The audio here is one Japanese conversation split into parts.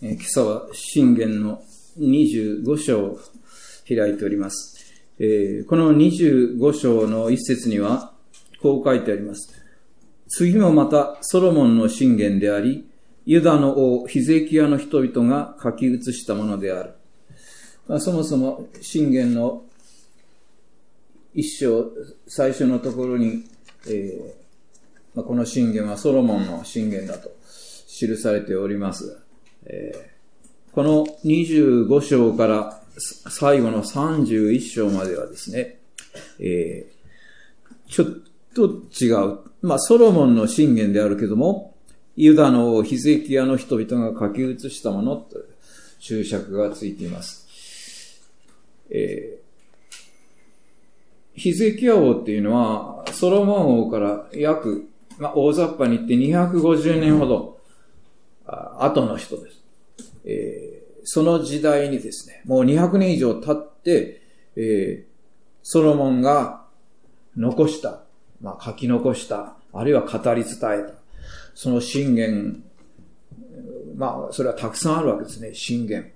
今朝は箴言の25章を開いております。この25章の一節にはこう書いてあります。次もまたソロモンの箴言であり、ユダの王ヒゼキヤの人々が書き写したものである。そもそも箴言の一章最初のところに、この箴言はソロモンの箴言だと記されております。この25章から最後の31章まではですね、ちょっと違う。ソロモンの箴言であるけども、ユダの王ヒゼキヤの人々が書き写したものという注釈がついています。ヒゼキヤ王っていうのは、ソロモン王から約、大雑把に言って250年ほど後の人です。その時代にですね、もう200年以上経って、ソロモンが残した、書き残した、あるいは語り伝えた、その箴言、それはたくさんあるわけですね、箴言。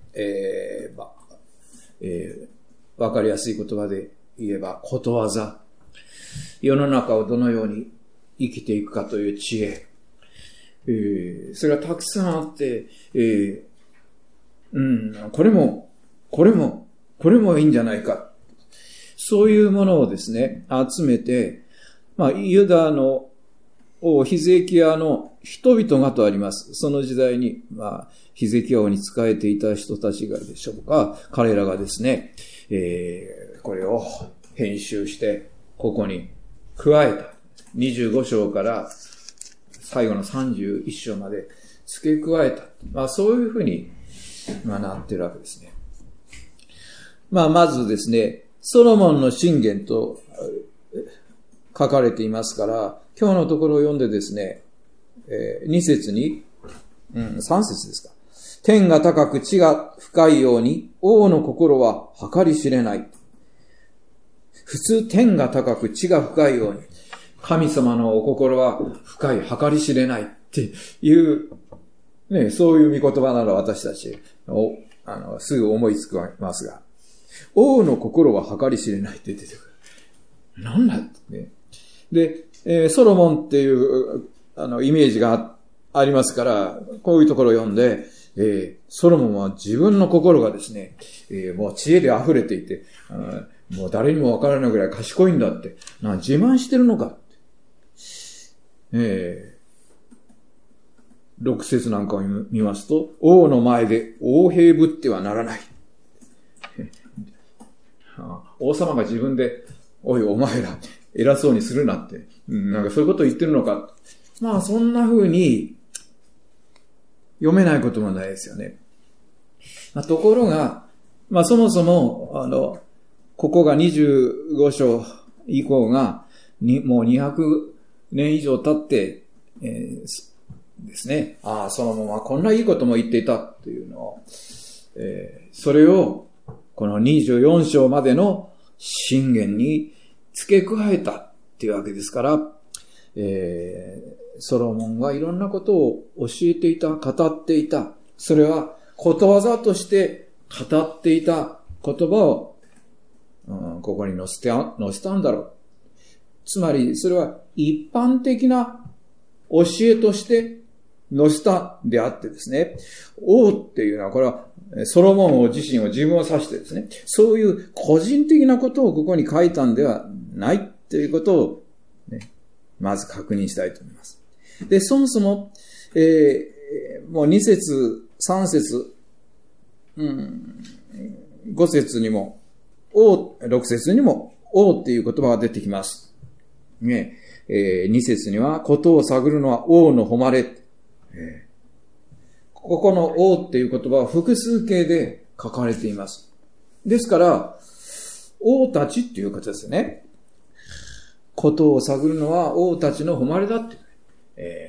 わかりやすい言葉で言えば、ことわざ。世の中をどのように生きていくかという知恵。それがたくさんあって、これもいいんじゃないか。そういうものをですね、集めて、ユダの王ヒゼキヤの人々がとあります。その時代に、ヒゼキヤ王に仕えていた人たちがでしょうか。彼らがですね、これを編集して、ここに加えた。25章から最後の31章まで付け加えた。そういうふうに、なってるわけですね。まずですね、ソロモンの箴言と書かれていますから、今日のところを読んでですね、2節に、3節ですか。天が高く地が深いように、王の心は計り知れない。普通、天が高く地が深いように、神様のお心は深い、計り知れないっていう、そういう見言葉なら私たちすぐ思いつきますが、王の心は計り知れないって出てくる。なんだってね。で、ソロモンっていうイメージがありますから、こういうところを読んで、ソロモンは自分の心がですね、もう知恵で溢れていて、もう誰にもわからないぐらい賢いんだって、自慢してるのかって。6節なんかを見ますと、王の前で横兵ぶってはならない。王様が自分で、おいお前ら偉そうにするなって、なんかそういうことを言ってるのか。そんな風に読めないこともないですよね。ところが、そもそも、ここが25章以降が、もう200年以上経って、ですね。ソロモンはこんないいことも言っていたというのを、それをこの24章までの箴言に付け加えたっていうわけですから、ソロモンがいろんなことを教えていた、語っていた。それはことわざとして語っていた言葉を、ここに載せたんだろう。つまりそれは一般的な教えとして載せたであってですね、王っていうのはこれはソロモン王自身を自分を指してですね、そういう個人的なことをここに書いたんではないということを、まず確認したいと思います。で、そもそも、もう2節、3節、5節にも、6節にも王っていう言葉が出てきます。2節には、ことを探るのは王の誉れ。ここの王っていう言葉は複数形で書かれています。ですから、王たちっていうことですね。ことを探るのは王たちの誉れだって。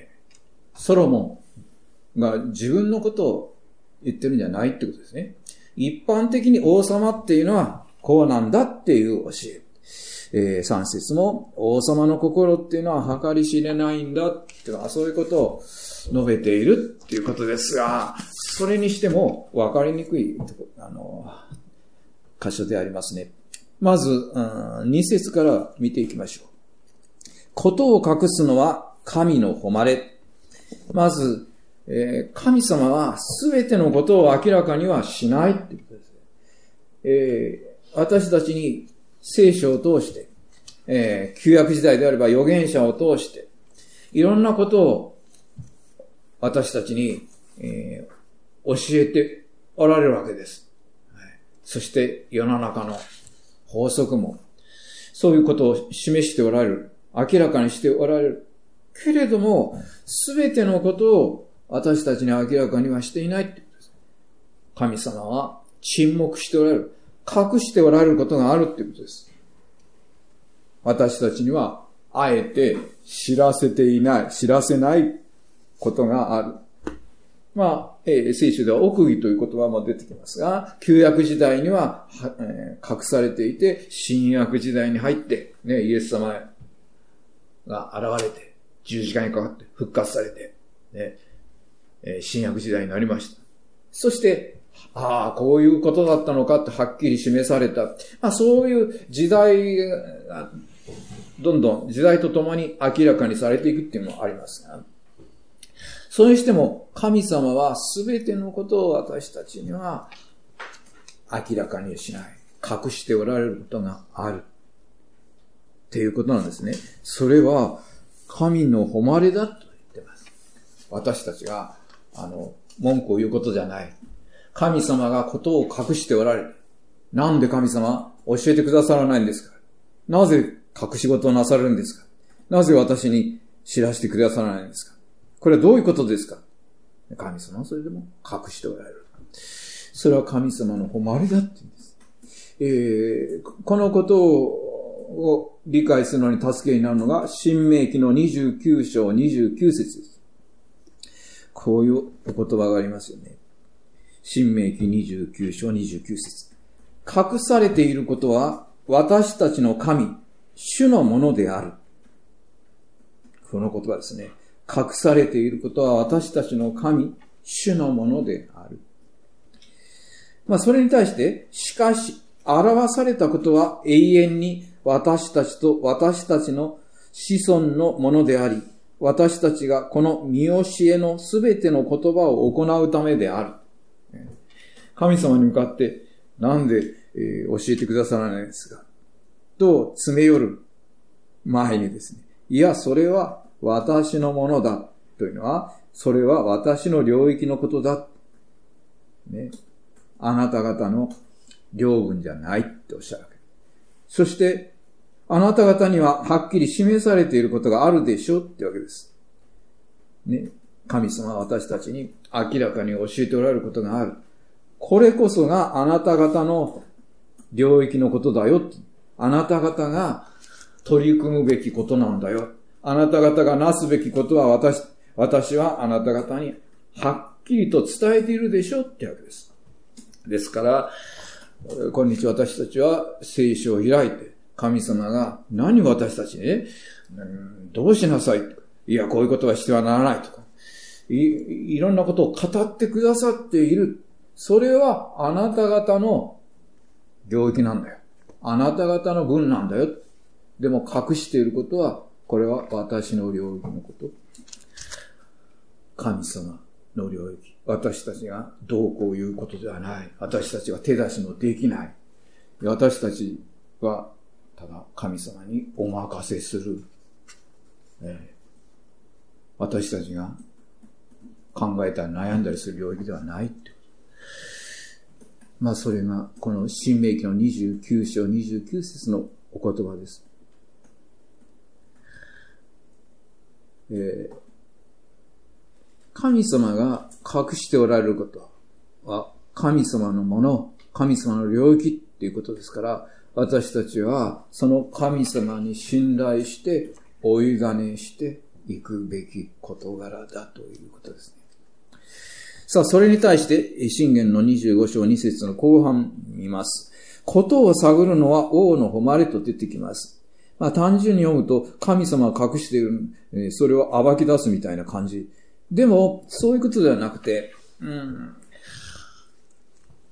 ソロモンが自分のことを言ってるんじゃないってことですね。一般的に王様っていうのはこうなんだっていう教え。3節も王様の心っていうのは計り知れないんだっていうのはそういうことを述べているっていうことですが、 それにしても分かりにくい、箇所でありますね。まず、2節から見ていきましょう。ことを隠すのは神の誉れ。まず、神様はすべてのことを明らかにはしないということです。私たちに聖書を通して、旧約時代であれば預言者を通して、いろんなことを私たちに、教えておられるわけです。そして世の中の法則も、そういうことを示しておられる。明らかにしておられる。けれども、すべてのことを私たちに明らかにはしていないってことです。神様は沈黙しておられる。隠しておられることがあるってことです。私たちには、あえて知らせないことがある。聖書では奥義という言葉も出てきますが、旧約時代には、隠されていて、新約時代に入って、イエス様が現れて、十字架にかかって復活されて、新約時代になりました。そして、こういうことだったのかってはっきり示された。そういう時代が、どんどん時代とともに明らかにされていくっていうのもありますが、それにしても神様はすべてのことを私たちには明らかにしない。隠しておられることがある。っていうことなんですね。それは神の誉れだと言ってます。私たちが、文句を言うことじゃない。神様がことを隠しておられる。なんで神様教えてくださらないんですか？なぜ隠し事をなさるんですか？なぜ私に知らせてくださらないんですか？これはどういうことですか？神様はそれでも隠しておられる。それは神様の誉れだって言うんです。このことを理解するのに助けになるのが、申命記の29章29節です。こういうお言葉がありますよね。申命記29章29節。隠されていることは私たちの神、主のものである。この言葉ですね。隠されていることは私たちの神、主のものである。それに対して、しかし、表されたことは永遠に私たちと私たちの子孫のものであり、私たちがこの見教えのすべての言葉を行うためである。神様に向かって、なんで、教えてくださらないんですかと詰め寄る前にですね、いや、それは私のものだというのは、それは私の領域のことだ。ね。あなた方の領分じゃないっておっしゃるわけ。そして、あなた方にははっきり示されていることがあるでしょってわけです。ね。神様は私たちに明らかに教えておられることがある。これこそがあなた方の領域のことだよ。あなた方が取り組むべきことなんだよ。あなた方がなすべきことは私はあなた方にはっきりと伝えているでしょってわけです。ですから、今日私たちは聖書を開いて、神様が何を私たちにね、どうしなさいとか、いや、こういうことはしてはならないとか、いろんなことを語ってくださっている。それはあなた方の領域なんだよ。あなた方の分なんだよ。でも隠していることは、これは私の領域のこと。神様の領域。私たちがどうこういうことではない。私たちは手出しのできない。私たちはただ神様にお任せする。私たちが考えたり悩んだりする領域ではないって。それがこの申命記の29章29節のお言葉です。神様が隠しておられることは神様のもの、神様の領域っていうことですから、私たちはその神様に信頼して追い金していくべき事柄だということですね。さあ、それに対して箴言の25章2節の後半見ます。ことを探るのは王の誉れと出てきます。単純に読むと神様が隠している、それを暴き出すみたいな感じ。でも、そういうことではなくて、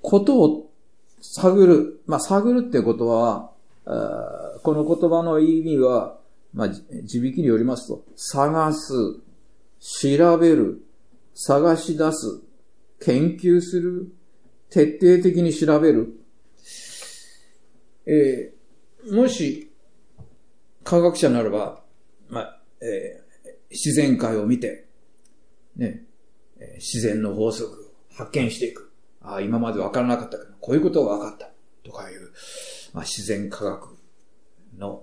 ことを探る。探るってことは、この言葉の意味は、字引きによりますと、探す、調べる、探し出す、研究する、徹底的に調べる。もし、科学者ならば、自然界を見て、自然の法則を発見していく。今まで分からなかったけど、こういうことが分かった。とかいう、自然科学の、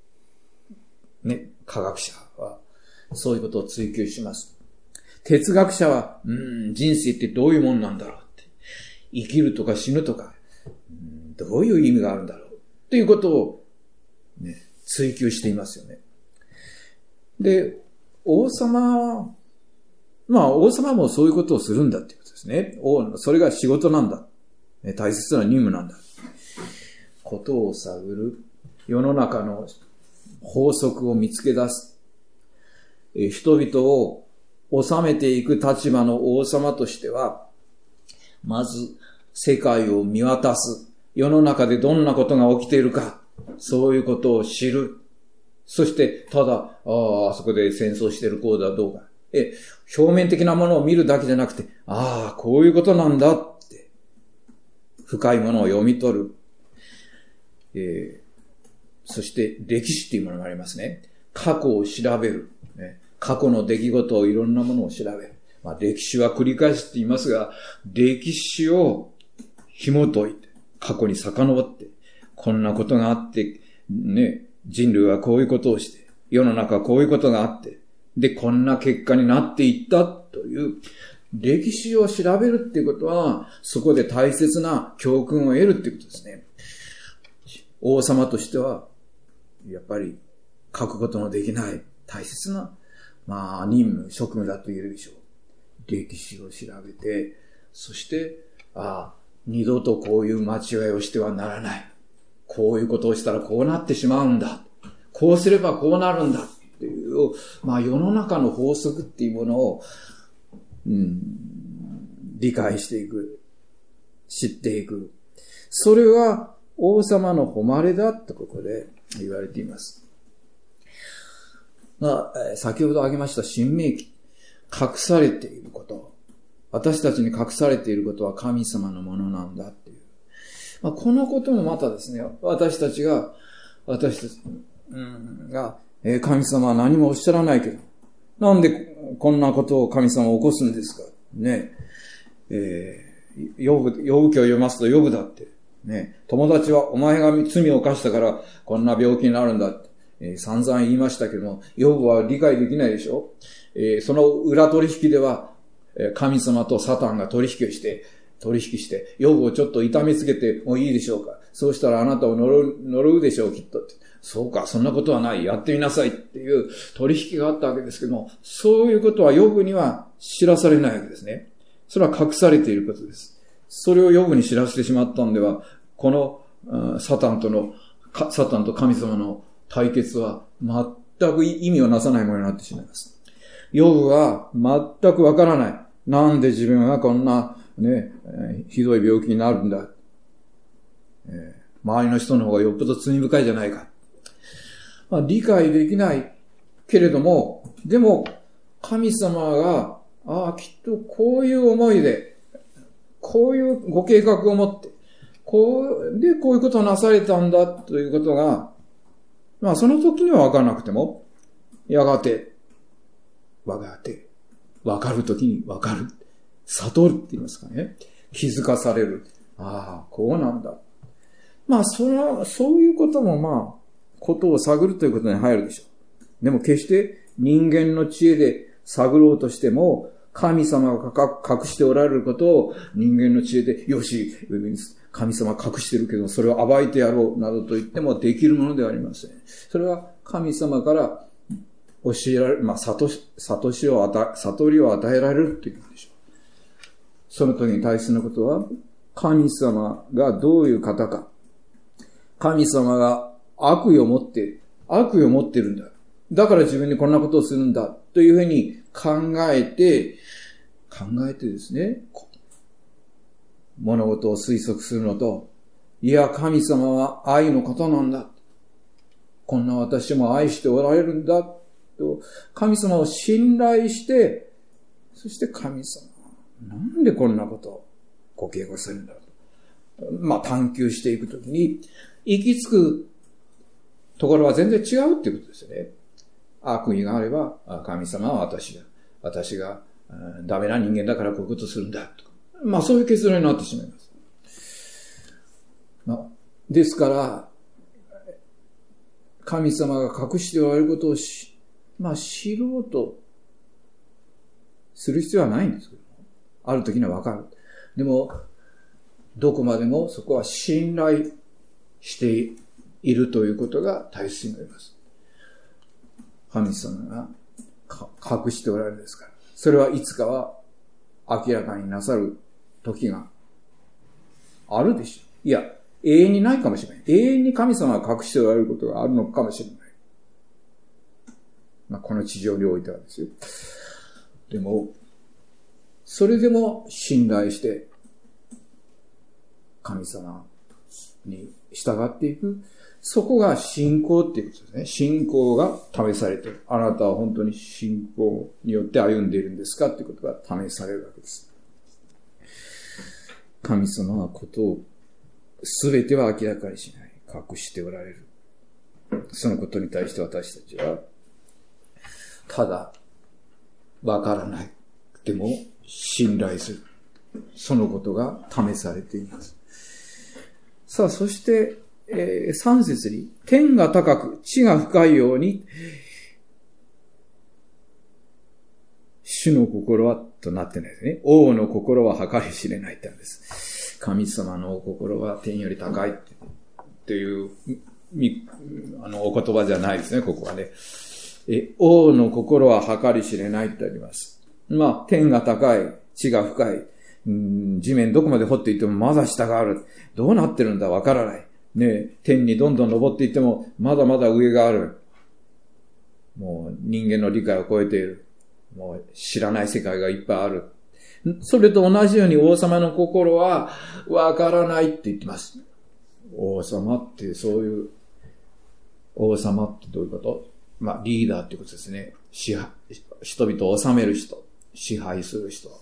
科学者は、そういうことを追求します。哲学者は、人生ってどういうもんなんだろうって。生きるとか死ぬとか、どういう意味があるんだろうっていうことを、追求していますよね。で、王様もそういうことをするんだっていうことですね。それが仕事なんだ。大切な任務なんだ。ことを探る。世の中の法則を見つけ出す。人々を治めていく立場の王様としては、まず世界を見渡す。世の中でどんなことが起きているか。そういうことを知る。そして、ただ、あそこで戦争しているこうだどうか。表面的なものを見るだけじゃなくて、こういうことなんだって、深いものを読み取る。そして、歴史っていうものがありますね。過去を調べる。過去の出来事をいろんなものを調べる。歴史は繰り返すって言いますが、歴史を紐解いて、過去に遡って、こんなことがあって、人類はこういうことをして、世の中はこういうことがあって、で、こんな結果になっていったという、歴史を調べるっていうことは、そこで大切な教訓を得るっていうことですね。王様としては、やっぱり書くことのできない大切な、任務、職務だと言えるでしょう。歴史を調べて、そして、二度とこういう間違いをしてはならない。こういうことをしたらこうなってしまうんだ。こうすればこうなるんだ。っていう、世の中の法則っていうものを、理解していく。知っていく。それは王様の誉れだとここで言われています。先ほど挙げました新明記。隠されていること。私たちに隠されていることは神様のものなんだっていう。このこともまたですね、私たちが、神様は何もおっしゃらないけど、なんでこんなことを神様は起こすんですかね。ヨブ記を読ますとヨブだって。友達はお前が罪を犯したからこんな病気になるんだって、散々言いましたけども、ヨブは理解できないでしょ。その裏取引では、神様とサタンが取引して、ヨブをちょっと痛めつけてもいいでしょうか。そうしたらあなたを呪うでしょう、きっとって。そうか、そんなことはない。やってみなさいっていう取引があったわけですけども、そういうことはヨブには知らされないわけですね。それは隠されていることです。それをヨブに知らせてしまったんでは、このサタンと神様の対決は全く意味をなさないものになってしまいます。ヨブは全くわからない。なんで自分はこんなひどい病気になるんだ。周りの人の方がよっぽど罪深いじゃないか。理解できないけれども、でも神様が、きっとこういう思いで、こういうご計画を持って、こういうことをなされたんだということが、その時には分からなくても、やがて、わかる時に分かる。悟るって言いますかね。気づかされる。こうなんだ。そういうこともことを探るということに入るでしょう。でも決して人間の知恵で探ろうとしても、神様が隠しておられることを人間の知恵で、よし、神様隠してるけど、それを暴いてやろうなどと言ってもできるものではありません。それは神様から教えられる、悟りを与えられるということでしょう。その時に大切なことは、神様がどういう方か。神様が悪意を持ってるんだ。だから自分にこんなことをするんだ。というふうに考えてですね。 物事を推測するのと、いや、神様は愛の方なんだ。こんな私も愛しておられるんだ。と、神様を信頼して、そして神様、なんでこんなことをご計画するんだと。探求していくときに、行き着くところは全然違うっていうことですよね。悪意があれば、神様は私がダメな人間だからこういうことするんだとか。そういう結論になってしまいます。ですから、神様が隠しておられることを知ろうとする必要はないんですけど、ある時にはわかる。でも、どこまでもそこは信頼しているということが大切になります。神様が隠しておられるんですから。それはいつかは明らかになさる時があるでしょう。いや、永遠にないかもしれない。永遠に神様が隠しておられることがあるのかもしれない。この地上においてはですよ。でも、それでも信頼して、神様に従っていく。そこが信仰っていうことですね。信仰が試されている。あなたは本当に信仰によって歩んでいるんですかっていうことが試されるわけです。神様はことをすべては明らかにしない。隠しておられる。そのことに対して私たちは、ただ、わからない。でも、信頼する。そのことが試されています。さあ、そして、3節に、天が高く、地が深いように、主の心は、となってないですね。王の心は計り知れないって言うんです。神様のお心は天より高いっていう、お言葉じゃないですね、ここはね。王の心は計り知れないってあります。天が高い、地が深い、地面どこまで掘っていってもまだ下がある。どうなってるんだわからない。天にどんどん登っていってもまだまだ上がある。もう人間の理解を超えている。もう知らない世界がいっぱいある。それと同じように王様の心はわからないって言ってます。王様ってそういう、王様ってどういうこと？リーダーってことですね。人々を治める人、支配する人。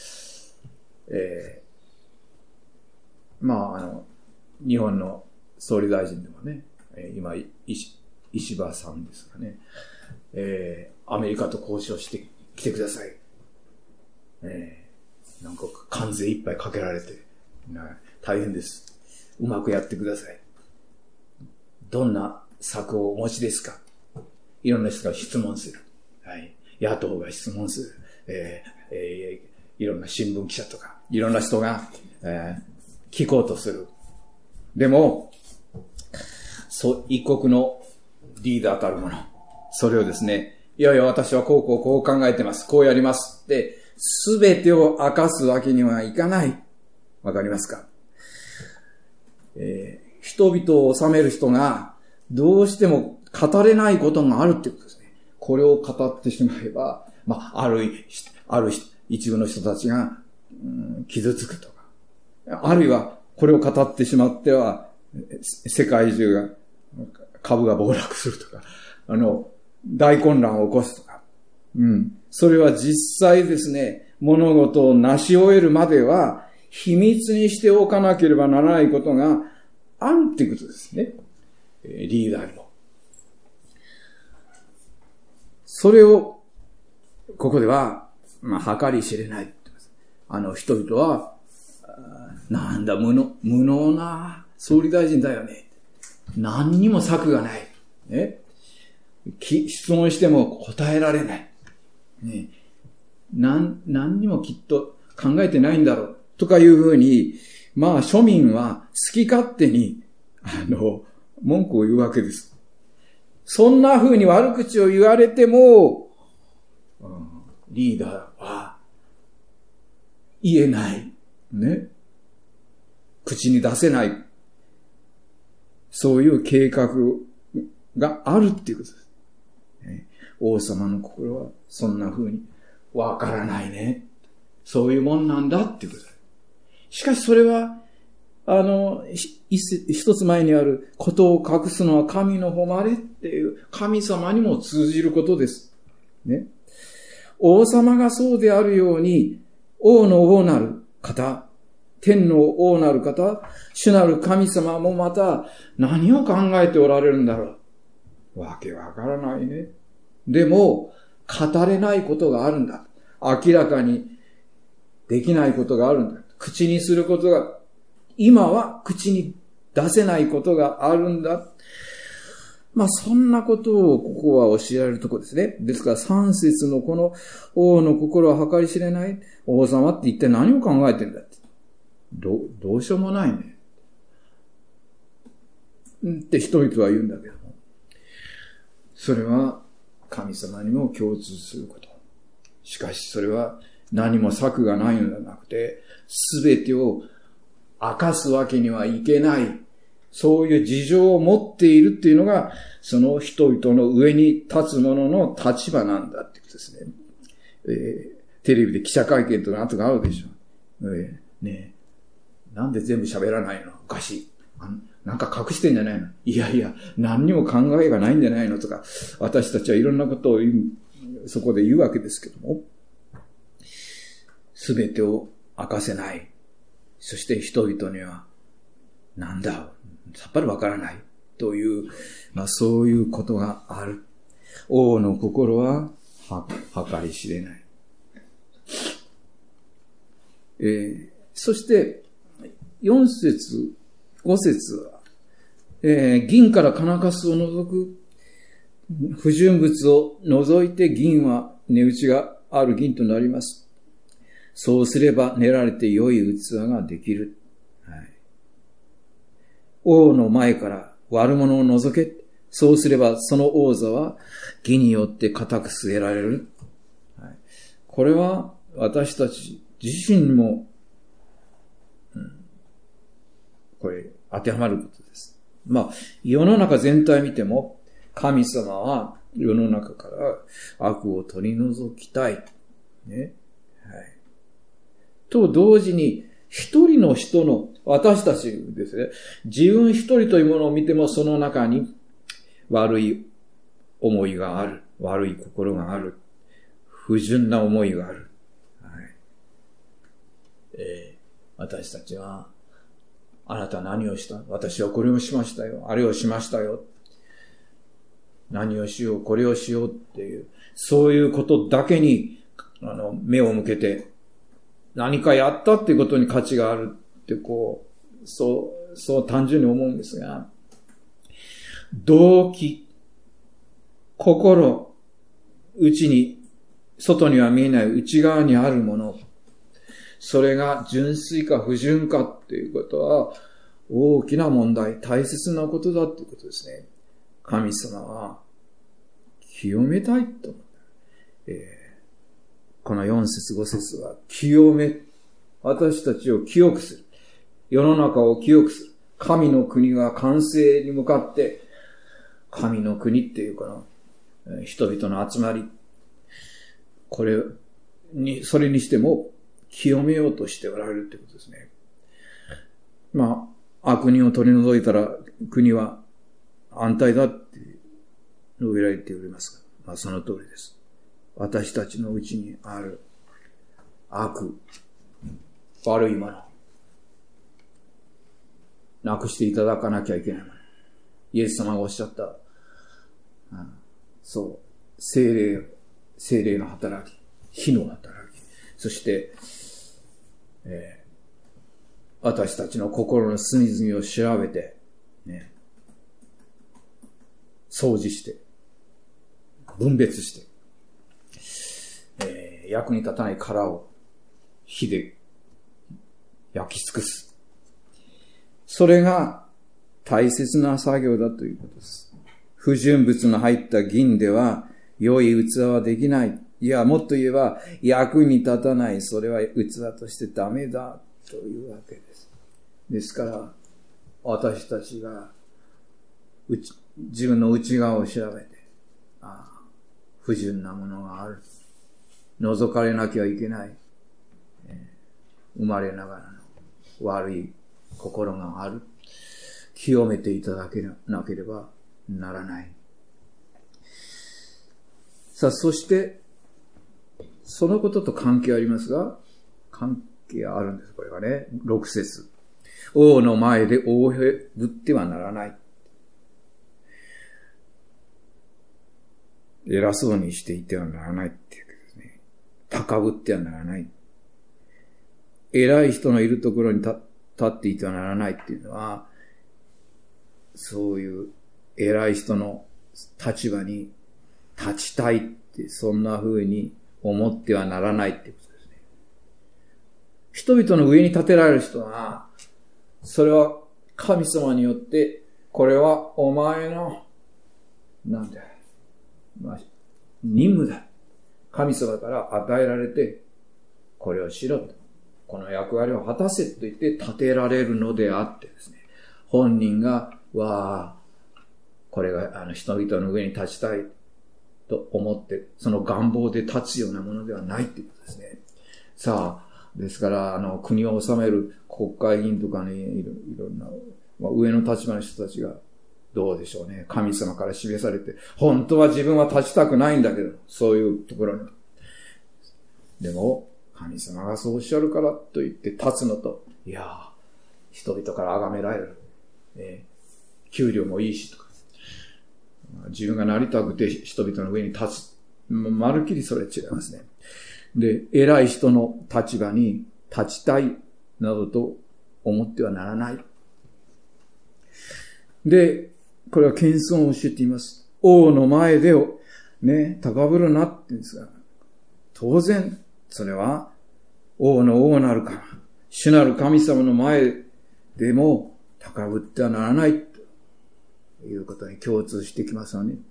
日本の総理大臣でもね、今、石破さんですかね、アメリカと交渉してきてください。なんか関税いっぱいかけられて、大変です。うまくやってください。どんな策をお持ちですか？いろんな人が質問する。野党が質問する。いろんな新聞記者とか、いろんな人が、聞こうとする。でも、一国のリーダーたるもの。それをですね、いやいや私はこう考えてます。こうやります。で、すべてを明かすわけにはいかない。わかりますか？人々を治める人がどうしても語れないことがあるっていうことですね。これを語ってしまえば、ある一部の人たちが、傷つくとか、あるいはこれを語ってしまっては世界中が株が暴落するとか、大混乱を起こすとか、それは実際ですね、物事を成し終えるまでは秘密にしておかなければならないことがあるっていうことですね。リーダーにも。それを、ここでは、計り知れない。人々は、なんだ、無能な総理大臣だよね。何にも策がない。質問しても答えられない。何にもきっと考えてないんだろう。とかいうふうに、庶民は好き勝手に、文句を言うわけです。そんなふうに悪口を言われても、リーダーは言えない。口に出せない。そういう計画があるっていうことです。王様の心はそんな風にわからないね。そういうもんなんだっていうことです。 しかしそれは、一つ前にあることを隠すのは神の誉れっていう神様にも通じることです。ね。王様がそうであるように、王の王なる方、天の王なる方、主なる神様もまた何を考えておられるんだろう。わけわからないね。でも、語れないことがあるんだ。明らかにできないことがあるんだ。口にすることが、今は口に出せないことがあるんだ。そんなことをここは教えられるところですね。ですから3節のこの王の心は計り知れない。王様って一体何を考えてんだって。どうしようもないね。って人々は言うんだけども。それは神様にも共通すること。しかしそれは何も策がないのではなくて、すべてを明かすわけにはいけない。そういう事情を持っているっていうのが、その人々の上に立つ者の立場なんだってことですね。テレビで記者会見とか後があるでしょ。ねえ、なんで全部喋らないの？おかしい。なんか隠してんじゃないの？いやいや、何にも考えがないんじゃないのとか、私たちはいろんなことをそこで言うわけですけども、すべてを明かせない。そして人々には、なんだ、さっぱりわからないという、そういうことがある。王の心は計り知れない。そして、4節、5節は、銀から金かすを除く不純物を除いて銀は値打ちがある銀となります。そうすれば練られて良い器ができる。はい、王の前から悪者を除け。そうすればその王座は義によって固く据えられる。はい、これは私たち自身も、これ当てはまることです。世の中全体見ても神様は世の中から悪を取り除きたい。ね。はい。と同時に一人の人の私たちですね。自分一人というものを見てもその中に悪い思いがある。悪い心がある。不純な思いがある。はい。私たちはあなた何をした？私はこれをしましたよ。あれをしましたよ。何をしよう、これをしようっていう、そういうことだけに、目を向けて、何かやったっていうことに価値があるって、そう単純に思うんですが、動機、心、内に、外には見えない内側にあるもの、それが純粋か不純かっていうことは、大きな問題、大切なことだっていうことですね。神様は清めたいと。この4節5節は清め、私たちを清くする。世の中を清くする。神の国が完成に向かって、神の国っていうこの人々の集まり、それにしても清めようとしておられるってことですね。悪人を取り除いたら国は安泰だって述べられておりますが、その通りです。私たちのうちにある悪、悪いもの、なくしていただかなきゃいけないもの。イエス様がおっしゃった、聖霊の働き、火の働き、そして、私たちの心の隅々を調べて、ね、掃除して、分別して、役に立たない殻を火で焼き尽くす。それが大切な作業だということです。不純物の入った銀では良い器はできない。いや、もっと言えば役に立たない。それは器としてダメだというわけです。ですから、私たちが自分の内側を調べて、不純なものがある。除かれなきゃいけない。生まれながらの悪い心がある。清めていただけなければならない。さあ、そして、そのことと関係ありますが、関係あるんです。これがね、6節。王の前で大へぶってはならない。偉そうにしていてはならないっていうわけですね。高ぶってはならない。偉い人のいるところに立っていてはならないっていうのは、そういう偉い人の立場に立ちたいって、そんな風に思ってはならないっていうことですね。人々の上に立てられる人は、それは神様によって、これはお前の、なんだ、任務だ。神様から与えられて、これをしろと。この役割を果たせと言って立てられるのであってですね。本人が、これが人々の上に立ちたいと思って、その願望で立つようなものではないということですね。さあ、ですから、国を治める国会議員とかね、いろんな、上の立場の人たちが、どうでしょうね。神様から示されて、本当は自分は立ちたくないんだけど、そういうところに。でも、神様がそうおっしゃるからと言って立つのと、いやー、人々から崇められる。給料もいいしとか。自分がなりたくて人々の上に立つ。まるっきりそれ違いますね。で、偉い人の立場に立ちたいなどと思ってはならない。で、これは謙遜を教えています。王の前で高ぶるなって言うんですが、当然、それは王の王なるか、主なる神様の前でも高ぶってはならないということに共通してきますよね。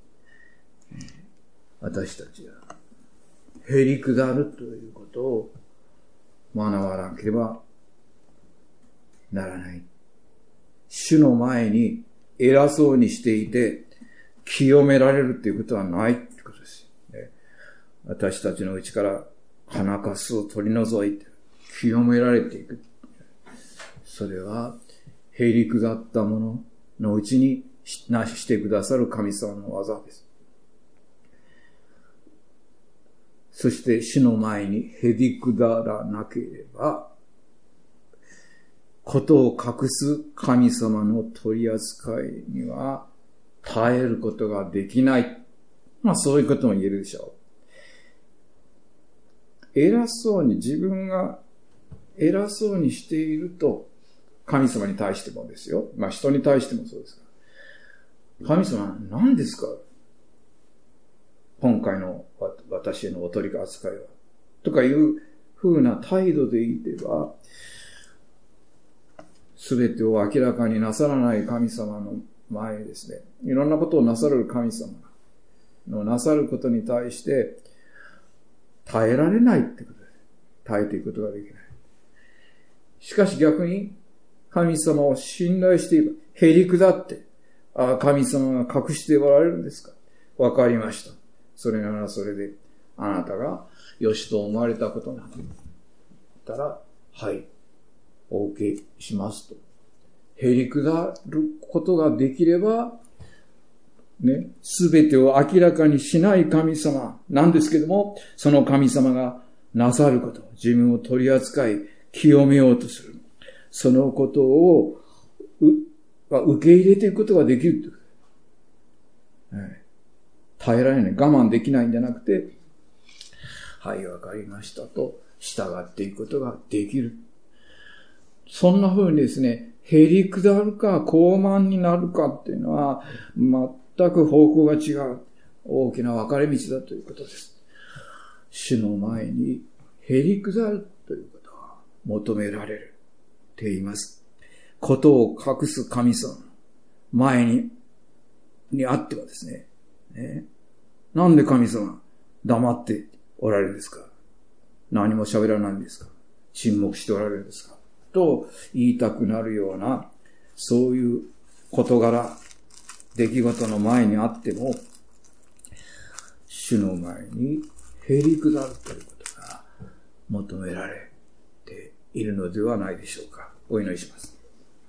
私たちはへりくだるということを学ばなければならない。主の前に偉そうにしていて清められるということはないということです。私たちのうちから鼻かすを取り除いて清められていく。それはへりくだったもののうちになしてくださる神様の技です。そして主の前にへりくだらなければ、ことを隠す神様の取り扱いには耐えることができない。そういうことも言えるでしょう。自分が偉そうにしていると、神様に対してもですよ。人に対してもそうですが。神様は何ですか？今回の私へのお取り扱いは。とかいう風な態度でいては、すべてを明らかになさらない神様の前ですね。いろんなことをなされる神様のなさることに対して耐えられないってことです。耐えていくことができない。しかし逆に神様を信頼していれば、へりくだって、神様が隠しておられるんですか？わかりました。それならそれで、あなたが良しと思われたことになったら、はい、お受けしますと。へりくだることができれば、すべてを明らかにしない神様なんですけども、その神様がなさること、自分を取り扱い、清めようとする。そのことを受け入れていくことができる。耐えられない、我慢できないんじゃなくて、はい、わかりましたと従っていくことができる。そんな風にですね、へりくだるか傲慢になるかっていうのは全く方向が違う大きな分かれ道だということです。主の前にへりくだるということが求められるって言います。ことを隠す神様の前にあってはですね、なんで神様黙っておられるんですか？何も喋らないんですか？沈黙しておられるんですか？と言いたくなるような、そういう事柄、出来事の前にあっても、主の前にへりくだるということが求められているのではないでしょうか。 お祈りします。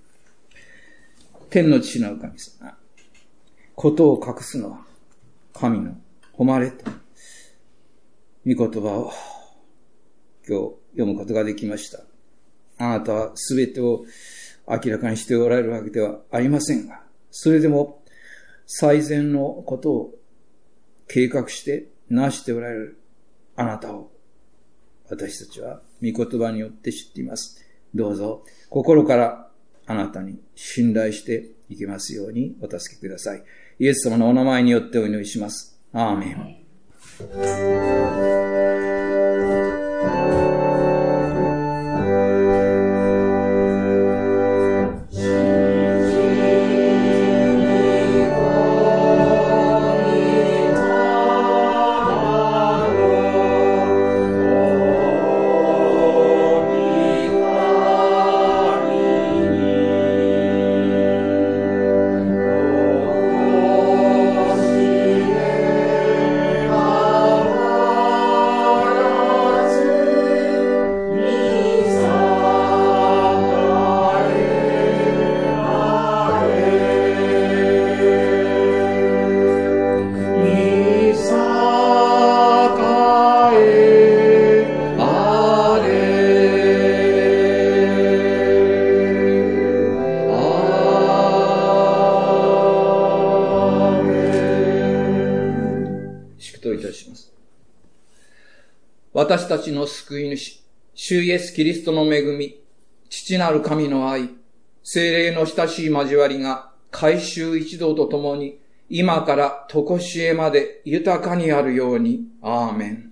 天の父なる神様、ことを隠すのは神の誉れと御言葉を今日読むことができました。あなたはすべてを明らかにしておられるわけではありませんが、それでも最善のことを計画してなしておられるあなたを私たちは御言葉によって知っています。どうぞ心からあなたに信頼していけますようにお助けください。イエス様のお名前によってお祈りします。アーメン。私たちの救い主、主イエスキリストの恵み、父なる神の愛、聖霊の親しい交わりが、改宗一同と共に、今から常しえまで豊かにあるように。アーメン。